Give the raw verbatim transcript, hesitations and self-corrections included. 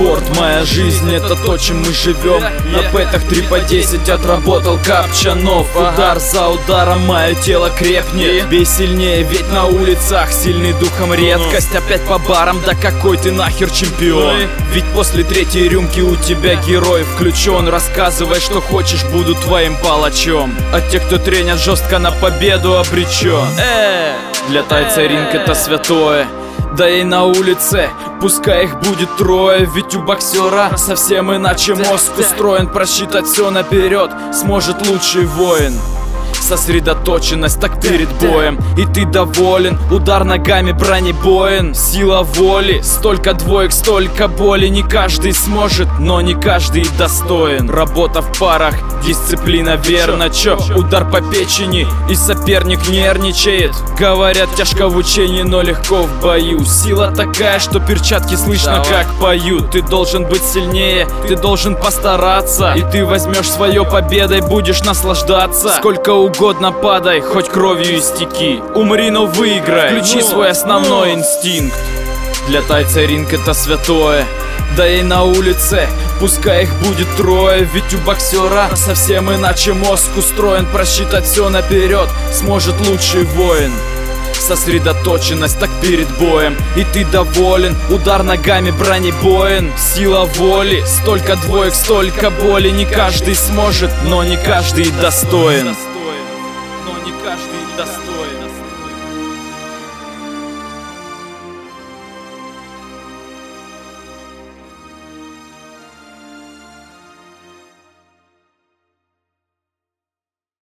спорт, моя жизнь, это то, чем мы живем. На пэтах три по десять отработал Капчанов. Удар за ударом, мое тело крепнет. Бей сильнее, ведь на улицах сильный духом редкость. Опять по барам, да какой ты нахер чемпион? Ведь после третьей рюмки у тебя герой включен. Рассказывай, что хочешь, буду твоим палачом. А те, кто тренят жестко, на победу обречен. Э, для тайца ринг это святое. Да и на улице, пускай их будет трое. Ведь у боксера совсем иначе мозг устроен. Просчитать все наперед сможет лучший воин. Сосредоточенность так перед боем, и ты доволен. Удар ногами бронебоен. Сила воли, столько двоек, столько боли. Не каждый сможет, но не каждый достоин. Работа в парах, дисциплина верно. Чё, удар по печени, и соперник нервничает. Говорят, тяжко в учении, но легко в бою. Сила такая, что перчатки слышно, как поют. Ты должен быть сильнее, ты должен постараться. И ты возьмешь свое победой, будешь наслаждаться. Сколько угодно падай, хоть кровью истеки. Умри, но выиграй, включи свой основной инстинкт. Для тайца ринг это святое. Да и на улице, пускай их будет трое. Ведь у боксера совсем иначе мозг устроен. Просчитать все наперед сможет лучший воин. Сосредоточенность так перед боем, и ты доволен. Удар ногами бронебоен. Сила воли, столько двоек, столько боли. Не каждый сможет, но не каждый достоин. Но не каждый достоин.